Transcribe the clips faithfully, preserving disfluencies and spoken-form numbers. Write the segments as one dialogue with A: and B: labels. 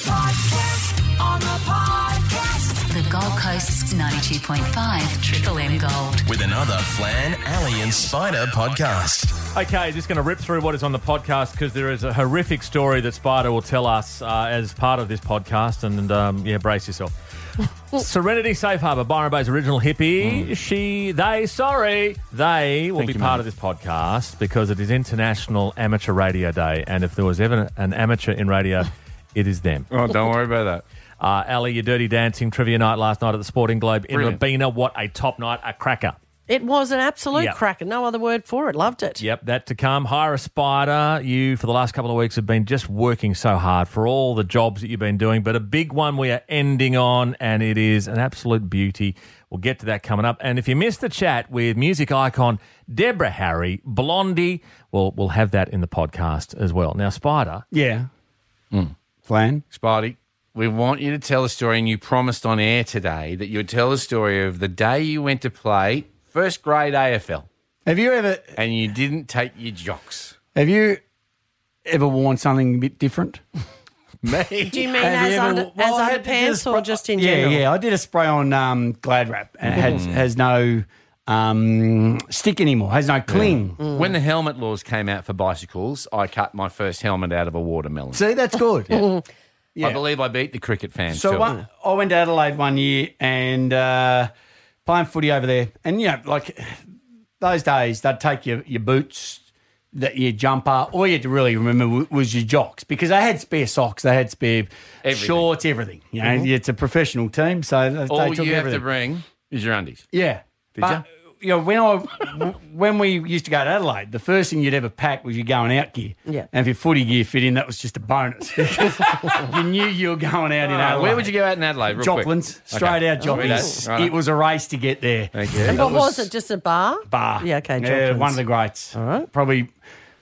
A: podcast, on the podcast.
B: The Gold Coast's ninety-two point five Triple M Gold.
C: With another Flan, Ali and Spider podcast.
D: Okay, just going to rip through what is on the podcast because there is a horrific story that Spider will tell us uh, as part of this podcast. And, um, yeah, brace yourself. Serenity Safe Harbour, Byron Bay's original hippie. Mm. She, they, sorry, they will
E: Thank
D: be
E: you,
D: part
E: mate.
D: of this podcast because it is International Amateur Radio Day. And if there was ever an amateur in radio, it is them.
E: Oh, don't worry about that.
D: Uh, Ali, your Dirty Dancing trivia night last night at the Sporting Globe in
E: Brilliant.
D: Rabina. What a top night, a cracker.
F: It was an absolute
D: Yep.
F: cracker. No other word for it. Loved it.
D: Yep, that to come. Hire a Spider. You, for the last couple of weeks, have been just working so hard for all the jobs that you've been doing, but a big one we are ending on, and it is an absolute beauty. We'll get to that coming up. And if you missed the chat with music icon Deborah Harry, Blondie, well, we'll have that in the podcast as well. Now, Spider.
G: Yeah. Flan?
E: Spidey, we want you to tell a story, and you promised on air today that you would tell a story of the day you went to play first grade A F L
G: Have you ever
E: and you didn't take your jocks.
G: have you ever worn something a bit different?
E: Me?
F: Do you mean
G: Have
F: as,
G: you ever-
F: under,
G: well,
F: as
G: I had to do a
F: underpants
G: spray-
F: or just in
G: yeah,
F: general?
G: Yeah, I did a spray on um, Glad Wrap and it has, has no um, stick anymore, has no cling.
E: When the helmet laws came out for bicycles, I cut my first helmet out of a watermelon.
G: See, that's good. Yeah.
E: I believe I beat the cricket fans
G: So
E: too.
G: one, I went to Adelaide one year and uh, playing footy over there. And, you know, like those days, they'd take your, your boots, that your jumper. All you had to really remember w- was your jocks because they had spare socks, they had spare
E: Everything.
G: shorts, everything. You know, it's a professional team, so they,
E: All
G: they
E: you
G: took
E: have
G: everything.
E: to bring is your undies.
G: Yeah.
E: Did
G: But, you know, when I when we used to go to Adelaide, the first thing you'd ever pack was your going out gear.
F: Yeah.
G: And if your footy gear fit in, that was just a bonus because you knew you were going out in
E: Ah,
G: Adelaide.
E: where would you go out in Adelaide? Real quick?
G: Joplins, straight
E: Okay.
G: out
E: Oh, really?
G: Joplins.
E: Righto.
G: It was a race to get there.
E: Thank you.
F: And what was, it? Just a bar?
G: Bar.
F: Yeah, okay,
G: Yeah,
F: Joplins.
G: one of the greats.
F: All right.
G: Probably,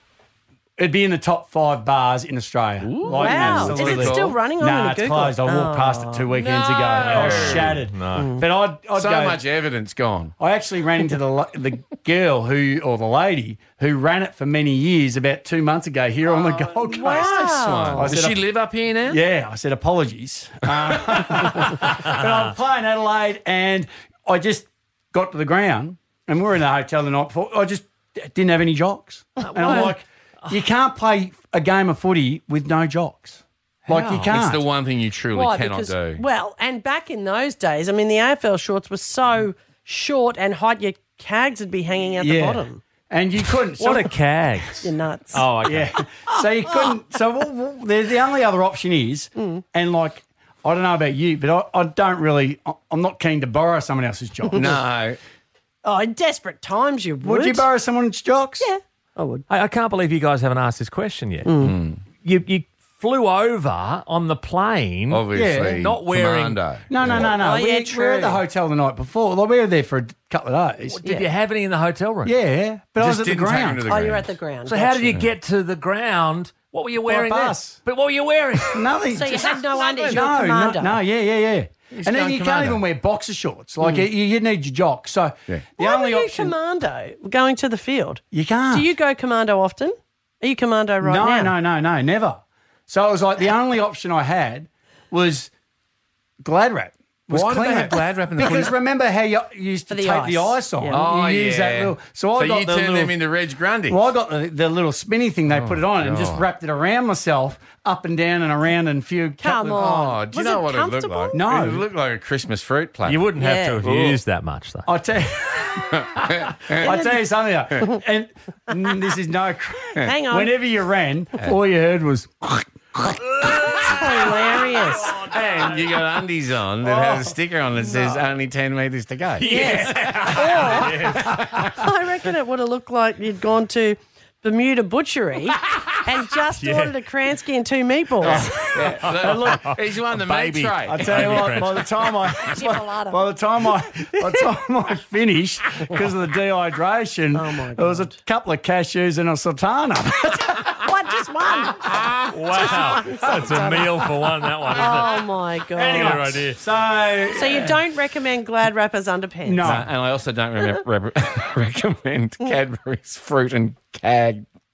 G: it'd be in the top five bars in Australia. Like,
F: Wow. Is
G: absolutely.
F: it still running? I'm
G: Nah,
F: gonna
G: it's
F: Google
G: closed.
F: it.
G: I walked past it two weekends ago. I was shattered.
D: No.
G: But I'd, I'd
E: So
G: go,
E: much evidence gone.
G: I actually ran into the la- the girl who, or the lady who ran it for many years about two months ago here on the Gold Coast.
F: wow.
G: I
E: Does
G: said,
E: she live up here now?
G: Yeah, I said apologies. Uh, but I'm playing Adelaide and I just got to the ground and we were in the hotel the night before. I just didn't have any jocks. And I'm like, you can't play a game of footy with no jocks. Like you can't.
E: It's the one thing you truly
F: Why?
E: cannot
F: Because,
E: do.
F: well, and back in those days, I mean, the A F L shorts were so short and hot, your cags would be hanging out the
G: yeah.
F: bottom.
G: And you couldn't. So,
D: What a cags.
F: You're nuts.
D: Oh, okay.
G: yeah. So you couldn't. So what, what, the, the only other option is, and like, I don't know about you, but I, I don't really, I- I'm not keen to borrow someone else's jock.
E: No.
F: Oh, in desperate times you would.
G: Would you borrow someone's jocks?
F: Yeah, I would.
D: I, I can't believe you guys haven't asked this question yet.
G: Mm.
D: You, you flew over on the plane.
E: Obviously.
G: Yeah,
D: not wearing-
E: Commando.
G: No, no, no, no.
F: Oh,
G: we,
F: yeah,
G: we were at
F: true.
G: the hotel the night before. Like, we were there for a couple of days.
D: Did
F: Yeah.
D: you have any in the hotel room?
G: Yeah, but I was
E: Just
G: at the
E: didn't take him
G: ground.
E: to the
F: Oh, you're
E: ground.
F: at the ground.
D: So how
F: Gotcha.
D: did you get to the ground? What were you wearing there?
G: bus.
D: But what were you wearing?
G: Nothing.
F: So you
G: Just-
F: had no undies. You're
G: no,
F: a commando.
G: no, no, yeah, yeah, yeah. and then
E: going
G: you can't
E: commando.
G: even wear boxer shorts. Like you, you need your jocks. So
E: Yeah.
G: the
F: Why
G: only
F: were you
G: option
F: commando going to the field?
G: you can't.
F: Do you go commando often? Are you commando right
G: no,
F: now?
G: no, no, no, never. So it was like the only option I had was Glad Wrap. Was
E: Why did
G: clean
E: they
G: wrap.
E: have Glad Wrap in the
G: Because
E: footy?
G: remember how you used to
F: For the
G: take the
F: ice.
G: ice on?
F: Yeah.
E: Oh,
G: you use
E: yeah.
G: that little. So I
E: so
G: got
E: you
G: the
E: turned
G: little,
E: them into Reg Grundy.
G: Well, I got the, the little spinny thing they put it on and just
E: God.
G: wrapped it around myself, up and down and around and a few.
F: Come
G: couple of-
F: on.
E: Oh, do you
F: Was
E: know
F: it
E: what it looked
F: comfortable?
E: like?
G: No.
E: It looked like a Christmas fruit plate.
D: You wouldn't have
F: Yeah.
D: to have
E: Ooh.
D: used that much, though.
G: I tell you, I tell you something. Though, and mm, this is no.
F: Hang on.
G: Whenever you ran, all you heard was.
F: Hilarious.
E: And you got undies on that have a sticker on that says only ten metres to go.
F: Yes. Or I reckon it would have looked like you'd gone to Bermuda Butchery and just ordered a Kransky and two meatballs.
E: Look, he's won the meat
D: baby.
E: tray.
G: I tell you what, by the time I,
F: Chipolata.
G: by the time I, by the time I finished because of the dehydration,
F: Oh, my
G: there was a couple of cashews and a sultana.
F: What? Just one?
D: Wow. That's a meal for one, that one, isn't
F: Oh, my God.
D: it? Good idea.
G: So,
F: So you don't recommend Glad Wrappers underpants?
G: no.
E: Uh, and I also don't remember, re- recommend Cadbury's fruit and cag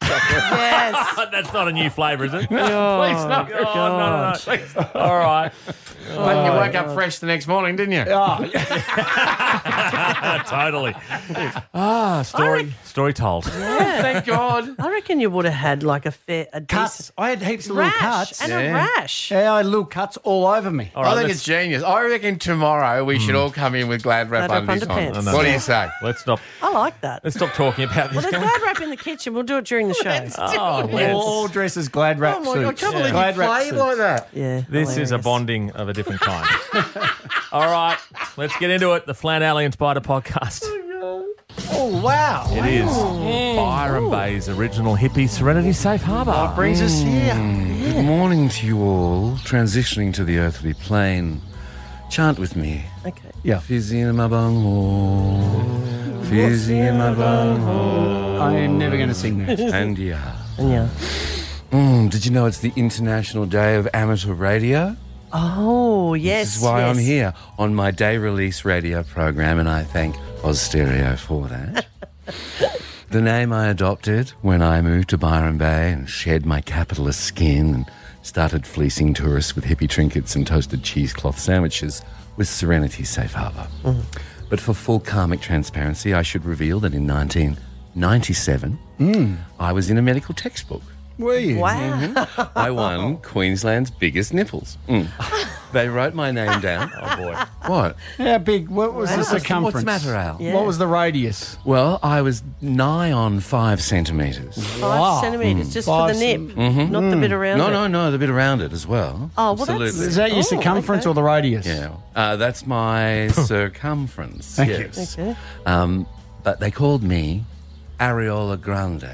F: Yes.
D: That's not a new flavour, is it?
E: Please not.
D: Oh, no, no, no. Please. All right.
E: But you woke up fresh the next morning, didn't you?
G: Oh,
D: Totally. Ah, story story told.
E: Thank God.
F: I reckon you would have had like a fair, a
G: cuts.
F: decent
G: I had heaps of
F: rash
G: little cuts.
F: and
E: Yeah.
F: a rash.
G: Yeah, I had little cuts all over me.
D: All right,
E: I think
D: let's-
E: it's genius. I reckon tomorrow we should all come in with glad wrap
F: Glad wrap
E: undies on.
F: underpants.
E: What do you say?
D: Let's stop.
F: I like that.
D: Let's stop talking about
F: Well,
D: this.
F: there's glad wrap in the kitchen. We'll do it during the show.
D: Oh,
G: All,
D: let's-
G: all dresses glad wrap
E: Oh my God, I
G: suits.
E: can't believe
G: glad
E: you
G: wrap
E: played
G: suits.
E: like that.
F: Yeah.
D: This is a
F: hilarious.
D: bonding of a different kind. All right, let's get into it. The Flan Alley and Spider podcast.
G: Oh, wow.
D: It is Byron Bay's original hippie Serenity Safe Harbour.
G: Brings us here.
E: Good morning to you all, transitioning to the earthly plane. Chant with me.
F: Okay.
G: Yeah.
E: Fizzy in my bunghole, fizzy in my bunghole.
G: I'm never going to sing that.
E: And yeah.
F: Yeah.
E: Mm, did you know it's the International Day of Amateur Radio?
F: Oh, yes.
E: This is why
F: yes.
E: I'm here on my day release radio program, and I thank Oz Stereo for that. The name I adopted when I moved to Byron Bay and shed my capitalist skin and started fleecing tourists with hippie trinkets and toasted cheesecloth sandwiches was Serenity Safe Harbour.
F: Mm.
E: But for full karmic transparency, I should reveal that in nineteen ninety-seven, I was in a medical textbook.
G: Were you?
F: Wow.
E: I won Queensland's biggest nipples. Mm. They wrote my name down.
D: Oh, boy.
E: What?
G: How big? What was the
E: What's-
G: circumference?
E: What's the matter, Al?
F: Yeah.
G: What was the radius?
E: Well, I was nigh on five centimetres.
F: Five
G: Wow.
F: centimetres just
G: Five
F: for the nip, not the bit around
E: No,
F: it.
E: no, no, the bit around it as well.
F: Oh, well, that's-
E: Absolutely.
G: Is that your
F: Oh,
G: circumference
F: okay.
G: or the radius?
E: Yeah, uh, that's my circumference.
G: Thank you.
E: yes.
F: Okay.
E: Um, but they called me Areola Grande.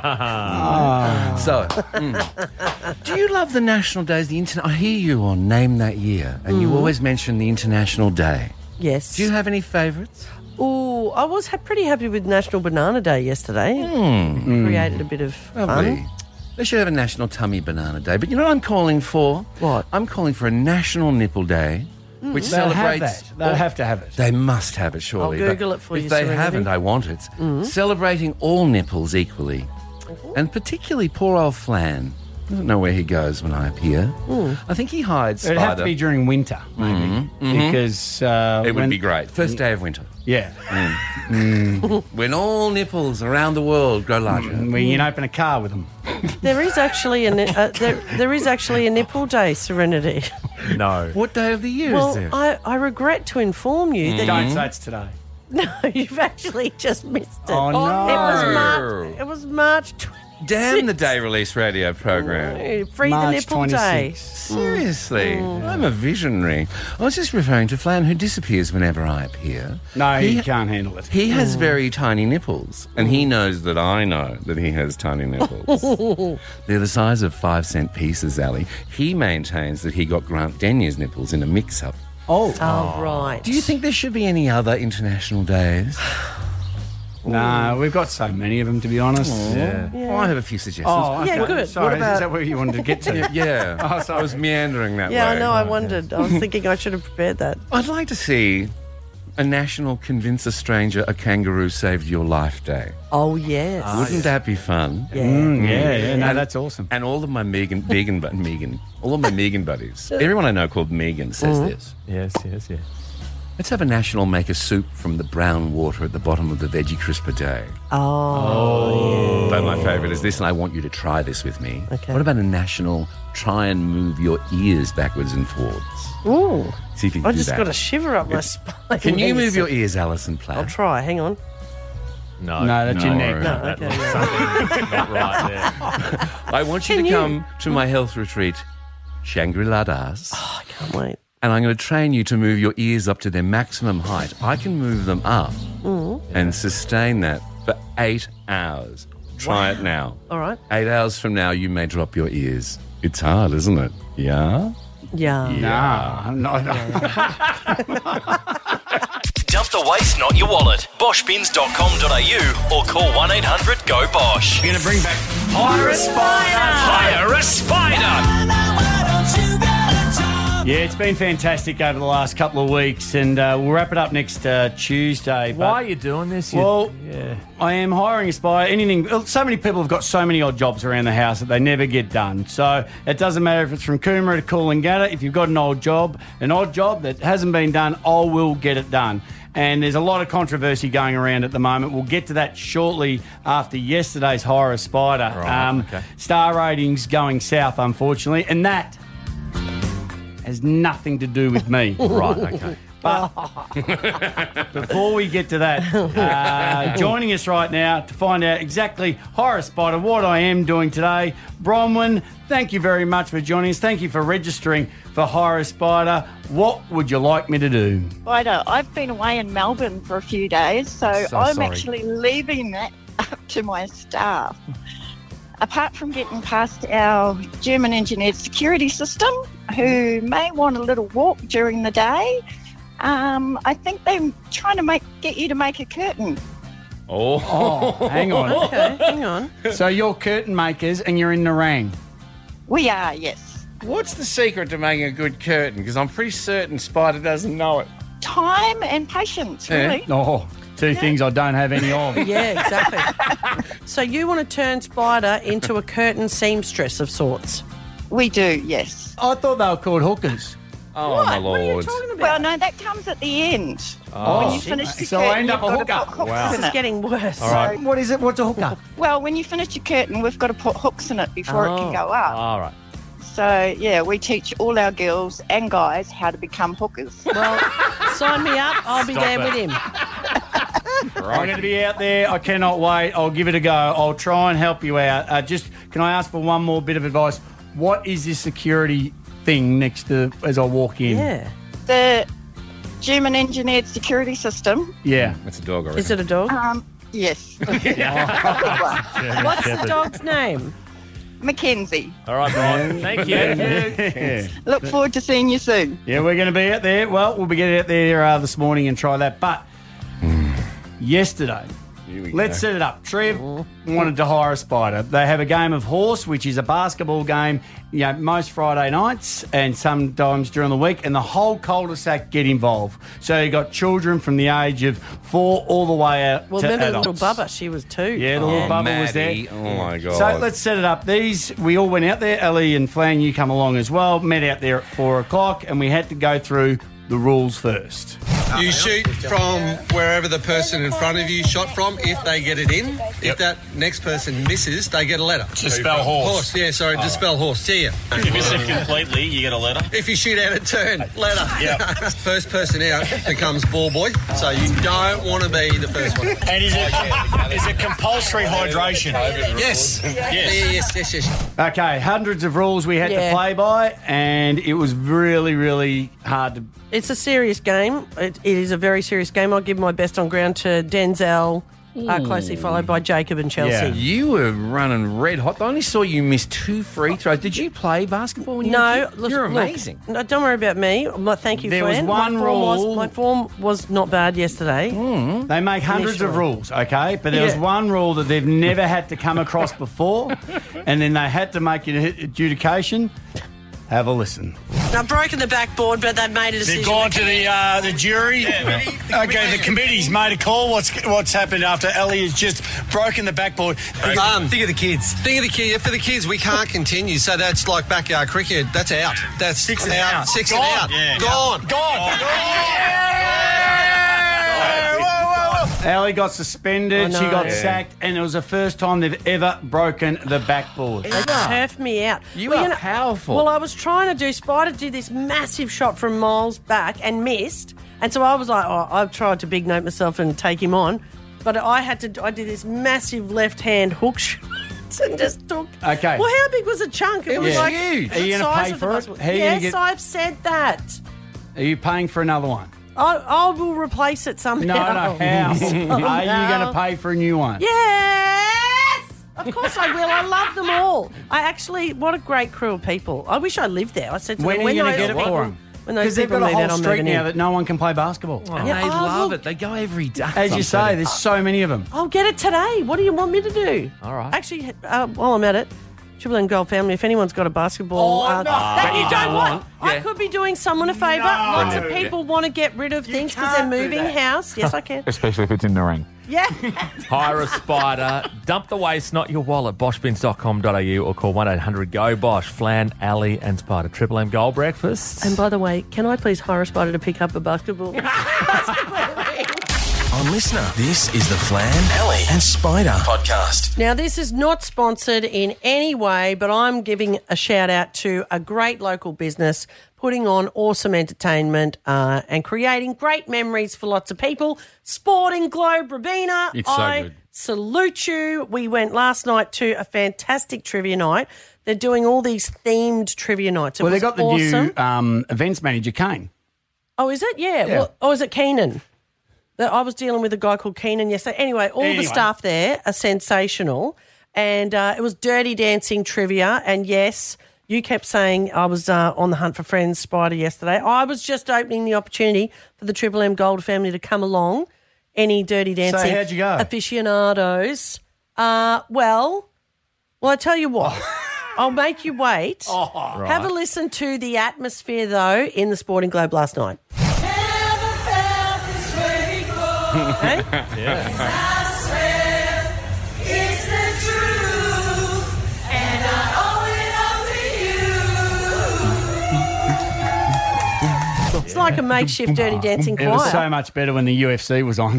E: So, mm. do you love the national days? The internet. I hear you on Name That Year, and you always mention the International Day.
F: Yes.
E: Do you have any favourites?
F: Oh, I was ha- pretty happy with National Banana Day yesterday. Created a bit of
E: Lovely.
F: fun.
E: They should have a National Tummy Banana Day. But you know what I'm calling for?
F: What?
E: I'm calling for a National Nipple Day, which
G: They'll have
E: celebrates.
G: that. They'll have to have it.
E: They must have it, surely.
F: I'll
E: but
F: Google it for
E: if
F: you,
E: they
F: Serenity.
E: haven't, I want it. Celebrating all nipples equally. And particularly poor old Flan. I don't know where he goes when I appear. I think he hides
G: It'd
E: Spider.
G: have to be during winter, maybe, because uh,
E: it would
G: when-
E: be great. First day of winter.
G: Yeah,
E: When all nipples around the world grow larger.
G: when you can open a car with them.
F: There is actually a ni- uh, there, there is actually a nipple day, Serenity.
D: No.
E: What day of the year
F: Well,
E: is there?
F: I, I regret to inform you that
G: Don't say it's today.
F: no, you've actually just missed it.
G: Oh, no.
F: It was
E: No.
F: March. It was March. twenty
E: Damn the day release radio program.
F: Free
G: March
F: the nipple day.
G: twenty-sixth.
E: Seriously, I'm a visionary. I was just referring to Flan, who disappears whenever I appear.
G: No,
E: he
G: he can't handle it.
E: He has very tiny nipples, and he knows that I know that he has tiny nipples. They're the size of five cent pieces, Ali. He maintains that he got Grant Denier's nipples in a mix-up.
G: Oh,
F: Oh, right.
E: Do you think there should be any other international days?
G: no, we've got so many of them, to be honest.
D: Yeah.
E: Oh, I have a few suggestions.
G: Oh,
F: Yeah,
G: okay.
F: good.
G: Sorry,
F: What about-
G: is that where you wanted to get to?
E: Yeah,
G: Oh, sorry.
E: I was meandering that
F: Yeah,
E: way.
F: I know. I wondered. I was thinking I should have prepared that.
E: I'd like to see a national convince a stranger a kangaroo saved your life day.
F: Oh, yes.
E: Wouldn't that be fun?
F: yeah.
G: Mm, yeah, yeah, no,
E: And-
G: that's awesome.
E: And all of my Megan, vegan, but Megan, all of my Megan buddies, everyone I know called Megan says this.
D: Yes, yes, yes.
E: Let's have a national make a soup from the brown water at the bottom of the veggie crisper day.
F: Oh,
E: But my favourite is this, and I want you to try this with me.
F: Okay.
E: What about a national try and move your ears backwards and forwards?
F: ooh.
E: See if you can
F: I
E: do
F: just
E: that.
F: got a shiver up my spine.
E: Can you
F: Hang on a
E: move your
F: sec.
E: ears, Alison Platt?
F: I'll try. Hang on.
D: No.
G: No, that's your
E: No.
G: neck.
F: No,
D: That
F: okay,
D: looks
F: yeah.
D: something not right there.
E: I want you
F: Can
E: to
F: you-
E: come to my health retreat, Shangri-La Das.
F: I can't wait.
E: And I'm going to train you to move your ears up to their maximum height. I can move them up and sustain that for eight hours. Try it now.
F: All right.
E: Eight hours from now, you may drop your ears. It's hard, isn't it? Yeah?
F: Yeah.
G: Nah, no, no.
C: Dump the waste, not your wallet. bosch bins dot com dot a u or call one eight hundred go bosch.
G: We're going to bring back
C: Hire a spider! Hire a spider!
G: Yeah, it's been fantastic over the last couple of weeks, and uh, we'll wrap it up next uh, Tuesday.
D: Why are
G: But,
D: you doing this? You-
G: well,
D: yeah.
G: I am hiring Aspire. Anything. So many people have got so many odd jobs around the house that they never get done. So it doesn't matter if it's from Coomera to Coolangatta. If you've got an old job, an odd job that hasn't been done, I will get it done. And there's a lot of controversy going around at the moment. We'll get to that shortly after yesterday's Horror Spider.
D: Right,
G: um,
D: okay.
G: Star ratings going south, unfortunately, and that has nothing to do with me.
D: Right, okay.
G: But before we get to that, uh, joining us right now to find out exactly Horror Spider, what I am doing today, Bronwyn, thank you very much for joining us. Thank you for registering for Horror Spider. What would you like me to do?
H: Righto, I've been away in Melbourne for a few days, so,
D: So
H: I'm
D: sorry.
H: actually leaving that up to my staff. Apart from getting past our German engineered security system, who may want a little walk during the day, um, I think they're trying to make get you to make a curtain.
G: Oh, hang on.
F: Okay, hang on.
G: So you're curtain makers and you're in Nerang.
H: We are, yes.
E: What's the secret to making a good curtain? Because I'm pretty certain Spider doesn't know it.
H: Time and patience,
E: Yeah.
H: really.
G: Oh, two things I don't have any of.
F: Yeah, exactly. So you want to turn Spider into a curtain seamstress of sorts?
H: We do, yes.
G: I thought they were called hookers.
E: Oh,
F: What?
E: my
F: What are you
E: lord.
F: talking about?
H: Well, no, that comes at the end.
G: Oh,
H: When you finish the
G: so I
H: curtain,
G: end up
H: you've
G: a
H: got to
G: hooker.
H: put hooks
D: Wow.
H: in
F: This is
H: it.
F: getting worse.
D: All right.
G: What is it? What's a hooker?
H: Well, when you finish your curtain, we've got to put hooks in it before it
F: Oh.
H: can go up.
D: All right.
H: So, yeah, we teach all our girls and guys how to become hookers.
F: Well, sign me up. I'll be
D: Stop
F: there
D: it.
F: with him.
G: I'm going to be out there. I cannot wait. I'll give it a go. I'll try and help you out. Uh, just, can I ask for one more bit of advice? What is this security thing next to as I walk in?
F: Yeah.
H: The German engineered security system,
G: Yeah.
E: That's a dog, I reckon.
F: Is it a dog?
H: um, yes,
F: What's the dog's name?
H: Mackenzie.
D: All right, Brian. Thank you.
G: Yeah.
H: Look forward to seeing you soon.
G: Yeah, we're going to be out there. Well, we'll be getting out there uh, this morning and try that. But yesterday,
E: Here we
G: let's
E: go.
G: set it up. Trev wanted to hire a Spider. They have a game of horse, which is a basketball game, you know, most Friday nights and sometimes during the week, and the whole cul-de-sac get involved. So you got children from the age of four all the way out
F: Well,
G: to
F: remember
G: adults.
F: little Bubba? She was two.
G: Yeah, the little
E: Oh,
G: Bubba was there.
E: Maddie. Oh, my God.
G: So let's set it up. These, we all went out there. Ellie and Flan, you come along as well. Met out there at four o'clock, and we had to go through the rules first.
I: You shoot from wherever the person in front of you shot from. If they get it in, if that next person misses, they get a letter.
J: To spell horse.
I: Horse, yeah, sorry, to spell horse. Yeah.
J: If you miss it completely, you get a letter.
I: If you shoot out of turn, letter.
J: Yep.
I: First person out becomes ball boy, so you don't want to be the first one.
J: And is it is it compulsory hydration?
I: Yes. Yeah, yes, yes, yes.
G: Okay, hundreds of rules we had
F: Yeah.
G: to play by, and it was really, really hard to.
F: It's a serious game. It, it is a very serious game. I'll give my best on ground to Denzel, uh, closely followed by Jacob and Chelsea.
G: Yeah.
E: You were running red hot. I only saw you miss two free throws. Did you play basketball when you were
F: No,
E: a kid?
F: look,
E: You're
F: look,
E: amazing.
F: no, don't worry about me. My, thank you,
G: There was
F: Fran.
G: one
F: my form
G: rule-
F: Was, my form was not bad yesterday.
G: They make hundreds of
F: Initially.
G: rules, okay? But there was
F: Yeah.
G: one rule that they've never had to come across before, and then they had to make an adjudication. Have a listen.
F: I've broken the backboard, but they've made a decision.
J: They've gone to the uh, the jury. Okay, the committee's made a call. What's what's happened after Ellie has just broken the backboard?
I: Um,
J: Think of the kids.
I: Think of the kid. For the kids, we can't continue. So that's like backyard cricket. That's out. That's
J: Six and
I: out.
J: out.
I: Six
J: Gone.
I: and out.
J: Yeah.
I: Gone.
J: Gone.
G: Ellie got suspended,
F: I
G: she
F: know.
G: got
F: Yeah.
G: sacked, and it was the first time they've ever broken the backboard.
F: They turfed me out.
E: You
F: Well,
E: are
F: know-
E: powerful.
F: Well, I was trying to do Spider did this massive shot from miles back and missed, and so I was like, oh, I've tried to big note myself and take him on, but I had to. I did this massive left hand hook shot and just took.
G: Okay.
F: Well, how big was the chunk? It, was
E: was
F: like
E: huge.
F: the
G: Are you gonna
F: size
G: pay
F: of the
G: for it?
F: basketball.
G: How are you gonna
F: Yes,
G: get-
F: I've said that.
G: Are you paying for another one?
F: I, I will replace it somehow.
G: No, no, how? Are you going to pay for a new one?
F: Yes! Of course I will. I love them all. I actually, what a great crew of people. I wish I lived there. I said to
G: When
F: them,
G: are you going to
F: those
G: get it
F: people-
G: for them?
F: When those
G: Because they've
F: people
G: got a
F: move out,
G: whole
F: I'm
G: street
F: moving
G: now
F: in.
G: that no one can play basketball.
E: And
F: Yeah,
E: they
F: oh,
E: love
F: look.
E: it. They go every day.
G: As you say, there's so many of them.
F: I'll get it today. What do you want me to do?
D: All right.
F: Actually, uh, while I'm at it, Triple M Gold family, if anyone's got a basketball
G: Oh,
F: uh,
G: no.
F: that
E: That
F: you
E: you
F: don't
E: don't
F: want,
E: want.
F: I
E: Yeah.
F: could be doing someone a favour.
G: No.
F: Lots of
G: Yeah.
F: people want to get rid of things because they're
G: can't do
F: moving
G: that.
F: house. Yes, I can.
K: Especially if it's in the ring.
F: Yeah.
D: Hire a spider. Dump the waste, not your wallet. bosch bins dot com dot a u or call one eight hundred go bosh. Flan, Ali and Spider. Triple M Gold breakfast.
F: And by the way, can I please hire a spider to pick up a basketball?
C: On Listener, this is the Flan, Ellie and Spider podcast.
F: Now, this is not sponsored in any way, but I'm giving a shout out to a great local business putting on awesome entertainment uh, and creating great memories for lots of people. Sporting Globe Rabina.
K: It's so
F: I
K: good.
F: salute you. We went last night to a fantastic trivia night. They're doing all these themed trivia nights. It
G: Well, they
F: was
G: got the
F: awesome.
G: new um, events manager, Kane.
F: Oh, is it? Yeah.
G: Yeah.
F: Well, oh, is it Keenan? That I was dealing with a guy called Keenan yesterday. Anyway, all
G: Anyway.
F: the staff there are sensational. And uh, it was Dirty Dancing trivia. And yes, you kept saying I was uh, on the hunt for friends, Spider, yesterday. I was just opening the opportunity for the Triple M Gold family to come along. Any Dirty Dancing
G: how'd you go?
F: aficionados. Uh, well, well, I tell you what. I'll make you wait.
G: Oh,
F: Have a listen to the atmosphere, though, in the Sporting Globe last night. Okay? It's like a makeshift Dirty Dancing
G: It was so
F: choir.
G: much better when the U F C was on.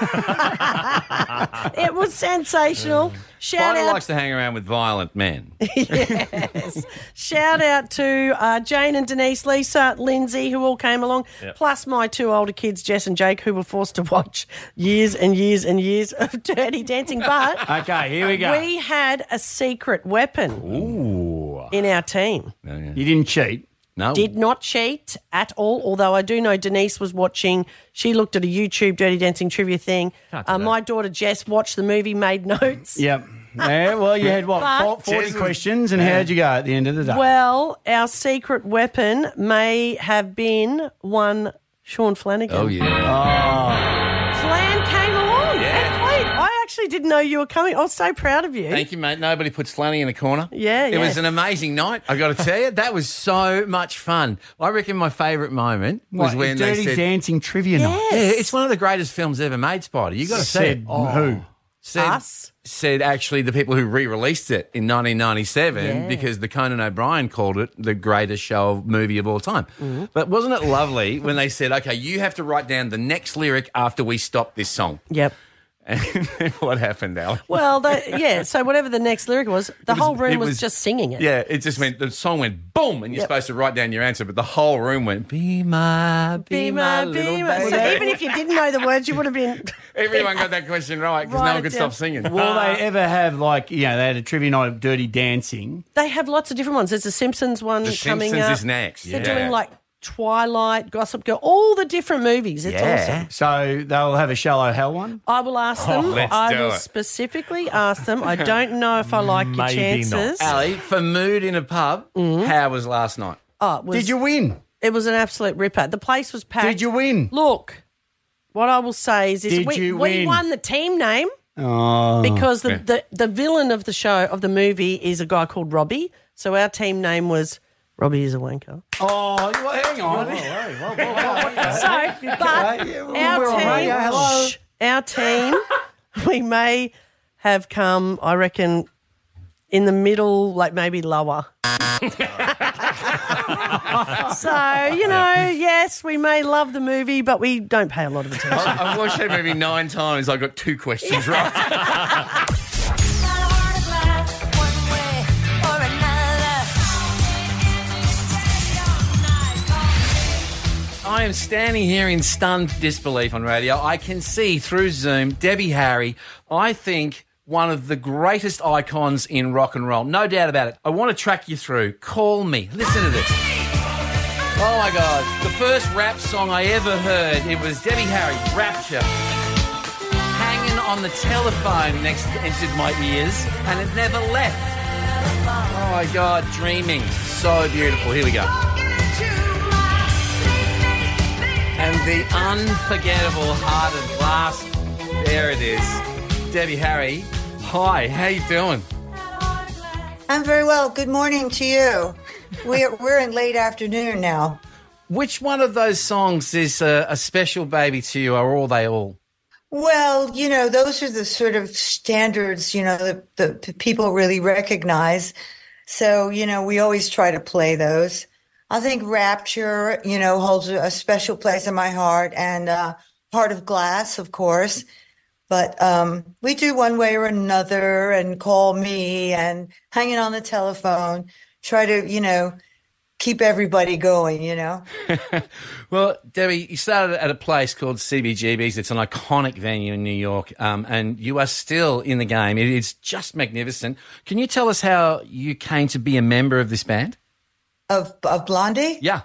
F: It was sensational. Shout
E: Spider
F: out,
E: likes to hang around with violent men.
F: yes. Shout out to uh, Jane and Denise, Lisa, Lindsay, who all came along,
D: Yep.
F: plus my two older kids, Jess and Jake, who were forced to watch years and years and years of Dirty Dancing. But
G: Okay, here we go.
F: we had a secret weapon in our team.
G: You didn't cheat.
E: No.
F: Did not cheat at all, although I do know Denise was watching. She looked at a YouTube Dirty Dancing trivia thing.
D: Can't do
F: Uh,
D: that.
F: my daughter Jess watched the movie, made notes.
G: Yep. Yeah, well, you had, what,
F: But-
G: four- forty
E: Jez was-
G: questions, and how'd you go at the end of the day?
F: Well, our secret weapon may have been one Sean Flanagan.
E: Oh, yeah.
F: Flan came along
E: Yeah.
F: and played. I actually didn't know you were coming. I was so proud of you.
E: Thank you, mate. Nobody puts Flanny in a corner.
F: Yeah,
E: It
F: yeah.
E: was an amazing night, I got to tell you. That was so much fun. I reckon my favourite moment was
G: What,
E: when
G: Dirty
E: they said...
G: Dancing trivia night.
F: Yes.
E: Yeah, it's one of the greatest films ever made, Spider. You got to see it.
G: Said who?
E: Said,
F: Us?
E: Said actually the people who re-released it in nineteen ninety-seven
F: Yeah.
E: because the Conan O'Brien called it the greatest show movie of all time.
F: Mm-hmm.
E: But wasn't it lovely when they said, okay, you have to write down the next lyric after we stop this song?
F: Yep.
E: And what happened, Al?
F: Well, the, yeah, so whatever the next lyric was, the
E: was-
F: whole room
E: it
F: was,
E: was-
F: just singing it.
E: Yeah, it just went, the song went boom, and you're
F: Yep.
E: supposed to write down your answer, but the whole room went, be my, be,
F: Be
E: my,
F: my,
E: little
F: be my.
E: baby.
F: So even if you didn't know the words, you would have been.
E: Everyone got that question right because
F: Write
E: no one
F: it
E: could
F: down.
E: stop singing.
G: Will they ever have, like, you know, they had a trivia night of Dirty Dancing?
F: They have lots of different ones. There's a Simpsons one
E: The
F: coming
E: Simpsons
F: up.
E: is next.
F: They're
E: yeah.
F: doing like Twilight, Gossip Girl, all the different movies. It's
E: Yeah.
F: awesome.
G: So they'll have a Shallow Hell one?
F: I will ask them.
E: let's
F: I
E: do
F: will
E: it.
F: specifically ask them. I don't know if I like your
D: Maybe not.
F: chances.
E: Ali, for mood in a pub,
F: Mm-hmm.
E: how was last night?
F: Oh, it was,
G: Did you win?
F: It was an absolute ripper. The place was packed.
G: Did you win?
F: Look, what I will say is, is
G: Did
F: we,
G: you
F: we
G: win?
F: won the team name
G: Oh.
F: because the,
E: Yeah.
F: the, the villain of the show, of the movie, is a guy called Robbie. So our team name was Robbie is a wanker.
G: Oh, well, hang on.
F: So, but
G: yeah, well,
F: our
G: we're on
F: team,
G: radio, hello.
F: shh, our team, we may have come, I reckon, in the middle, like maybe lower. So, you know, yes, we may love the movie, but we don't pay a lot of attention.
E: I've watched that movie nine times. I got two questions right. I am standing here in stunned disbelief on radio. I can see through Zoom Debbie Harry, I think one of the greatest icons in rock and roll. No doubt about it. I want to track you through. Call me. Listen to this. Oh, my God. The first rap song I ever heard, it was Debbie Harry, Rapture. Hanging on the telephone next entered my ears, and it never left. Oh, my God. Dreaming. So beautiful. Here we go. And the unforgettable Heart of Glass. There it is. Debbie Harry. Hi, how you doing?
K: I'm very well. Good morning to you. We're, we're in late afternoon now.
E: Which one of those songs is a, a special baby to you, or are they all?
K: Well, you know, those are the sort of standards, you know, that the, the people really recognize. So, you know, we always try to play those. I think Rapture, you know, holds a special place in my heart, and uh, Heart of Glass, of course. But um, we do One Way or Another, and Call Me, and Hanging on the Telephone. Try to, you know, keep everybody going, you know.
E: Well, Debbie, you started at a place called C B G B's. It's an iconic venue in New York, um, and you are still in the game. It is just magnificent. Can you tell us how you came to be a member of this band?
K: Of of Blondie?
E: Yeah.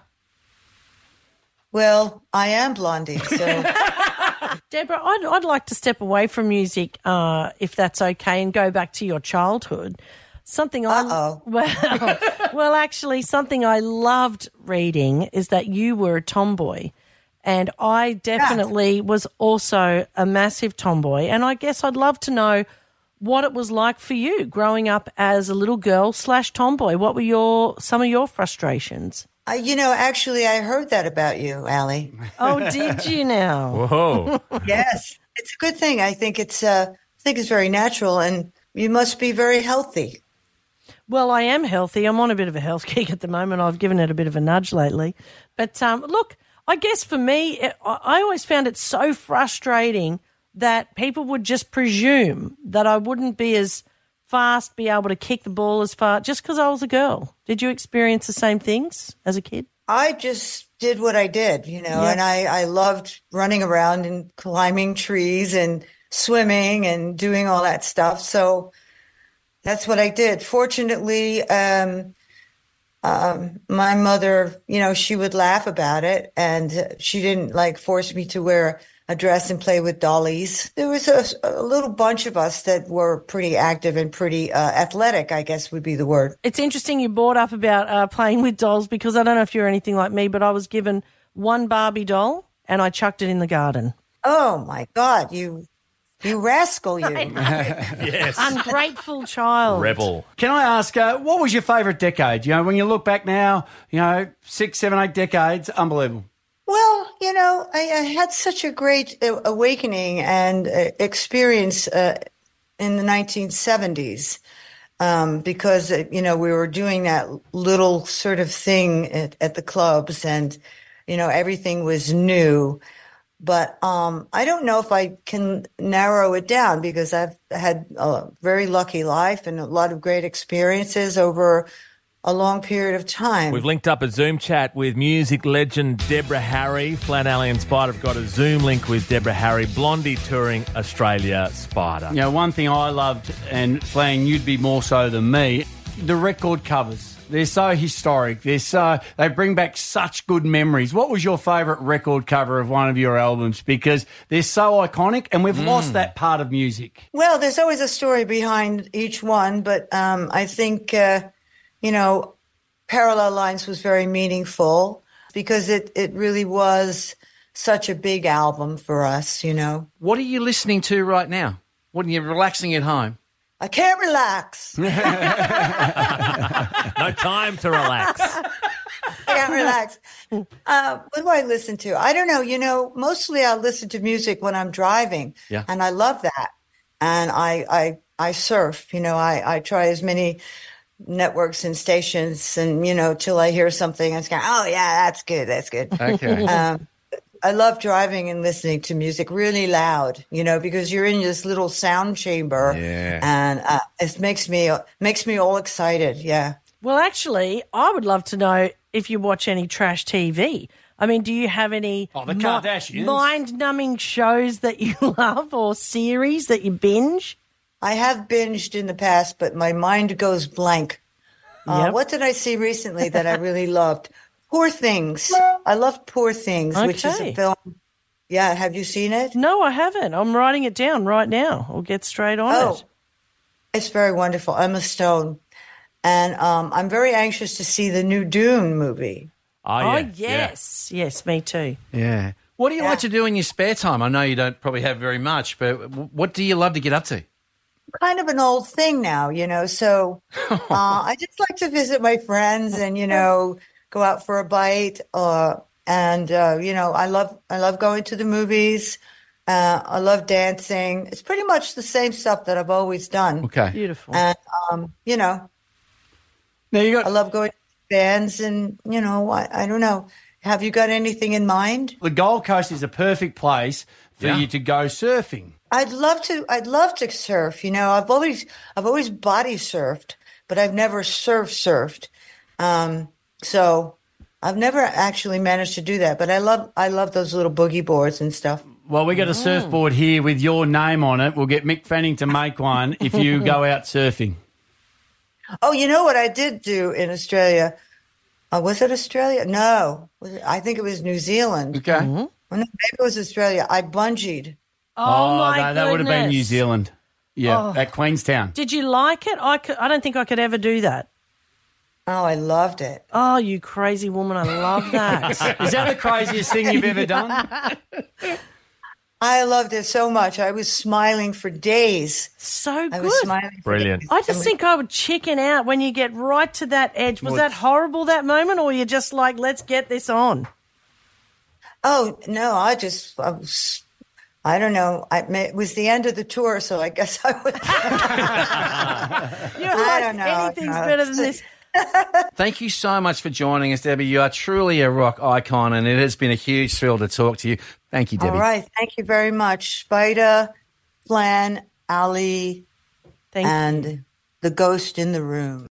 K: Well, I am Blondie, so...
F: Deborah, I'd, I'd like to step away from music, uh, if that's okay, and go back to your childhood. Something I
K: Uh-oh.
F: well, well, actually, something I loved reading is that you were a tomboy, and I definitely was also a massive tomboy. And I guess I'd love to know what it was like for you growing up as a little girl slash tomboy. What were your some of your frustrations?
K: Uh, you know, actually, I heard that about you, Allie.
F: Oh, did you now?
D: Whoa.
K: Yes, it's a good thing. I think it's uh, I think it's very natural, and you must be very healthy.
F: Well, I am healthy. I'm on a bit of a health kick at the moment. I've given it a bit of a nudge lately. But um, look, I guess for me, it, I always found it so frustrating that people would just presume that I wouldn't be as fast, be able to kick the ball as far, just because I was a girl. Did you experience the same things as a kid?
K: I just did what I did, you know,
F: Yeah.
K: and I, I loved running around and climbing trees and swimming and doing all that stuff. So that's what I did. Fortunately, um, um, my mother, you know, she would laugh about it, and she didn't like force me to wear a dress and play with dollies. There was a, a little bunch of us that were pretty active and pretty uh, athletic, I guess would be the word.
F: It's interesting you brought up about uh, playing with dolls, because I don't know if you're anything like me, but I was given one Barbie doll and I chucked it in the garden.
K: Oh, my God, you you rascal, you.
D: Yes.
F: Ungrateful child.
D: Rebel.
G: Can I ask, uh, what was your favourite decade? You know, when you look back now, you know, six, seven, eight decades, unbelievable.
K: Well, you know, I, I had such a great uh, awakening and uh, experience uh, in the nineteen seventies um, because, uh, you know, we were doing that little sort of thing at, at the clubs, and, you know, everything was new. But um, I don't know if I can narrow it down, because I've had a very lucky life and a lot of great experiences over a long period of time.
D: We've linked up a Zoom chat with music legend Deborah Harry. Flan Alley and Spider have got a Zoom link with Deborah Harry. Blondie touring Australia, Spider.
G: You know, one thing I loved, and Flan, you'd be more so than me, the record covers. They're so historic. They're so they bring back such good memories. What was your favourite record cover of one of your albums? Because they're so iconic, and we've mm. lost that part of music.
K: Well, there's always a story behind each one, but um, I think, uh, you know, Parallel Lines was very meaningful because it, it really was such a big album for us, you know.
E: What are you listening to right now? When you're relaxing at home?
K: I can't relax.
D: No time to relax.
K: I can't relax. Uh, what do I listen to? I don't know. You know, mostly I listen to music when I'm driving,
E: yeah.
K: and I love that. And I, I, I surf. You know, I, I try as many networks and stations, and you know, till I hear something, I'm going, oh yeah, that's good, that's good.
E: Okay.
K: Um, I love driving and listening to music really loud, you know, because you're in this little sound chamber,
E: yeah.
K: and uh, it makes me makes me all excited. Yeah.
F: Well, actually, I would love to know if you watch any trash T V. I mean, do you have any
G: oh, the Kardashians.
F: mi- mind-numbing shows that you love or series that you binge?
K: I have binged in the past, but my mind goes blank. Uh,
F: Yep.
K: What did I see recently that I really loved? Poor Things. I loved Poor Things, which is
F: Okay.
K: a film. Yeah, have you seen it?
F: No, I haven't. I'm writing it down right now. I'll get straight on
K: Oh,
F: it.
K: it's very wonderful. Emma Stone. And um, I'm very anxious to see the new Dune movie.
D: Oh,
F: Oh,
D: yeah.
F: yes. Yes, me too.
E: Yeah. What do you
K: Yeah.
E: like to do in your spare time? I know you don't probably have very much, but w- what do you love to get up to?
K: kind of an old thing now, you know. So uh, I just like to visit my friends and, you know, go out for a bite. Uh, and uh, you know, I love I love going to the movies. Uh, I love dancing. It's pretty much the same stuff that I've always done.
G: Okay.
F: Beautiful.
K: And um, you know,
G: now you got.
K: I love going to bands, and you know, I, I don't know. Have you got anything in mind?
G: The Gold Coast is a perfect place for
E: Yeah.
G: you to go surfing.
K: I'd love to. I'd love to surf. You know, I've always, I've always body surfed, but I've never surf surfed. Um, so I've never actually managed to do that. But I love, I love those little boogie boards and stuff.
G: Well, we got a surfboard here with your name on it. We'll get Mick Fanning to make one if you go out surfing.
K: Oh, you know what I did do in Australia? Uh, was it Australia? No, was it, I think it was New Zealand.
G: Okay.
K: Oh, no, maybe it was Australia. I bungeed.
F: Oh, my
G: no, that would have been
F: goodness.
G: New Zealand. Yeah,
F: Oh.
G: at Queenstown.
F: Did you like it? I, could, I don't think I could ever do that.
K: Oh, I loved it.
F: Oh, you crazy woman. I love that.
G: Is that the craziest thing you've ever done?
K: I loved it so much. I was smiling for days.
F: So
K: I
F: good.
K: was smiling for
D: Brilliant.
K: days.
F: I just think I would chicken out when you get right to that edge. Was
G: Well,
F: that horrible, that moment, or you're just like, let's get this on?
K: Oh, no, I just, I was, I don't know. I, it was the end of the tour, so I guess I would.
F: You're
K: I
F: like,
K: don't know.
F: anything's
K: No,
F: better than this.
E: Thank you so much for joining us, Debbie. You are truly a rock icon, and it has been a huge thrill to talk to you. Thank you, Debbie.
K: All right. Thank you very much. Spider, Flan, Ali,
F: Thank you.
K: and the ghost in the room.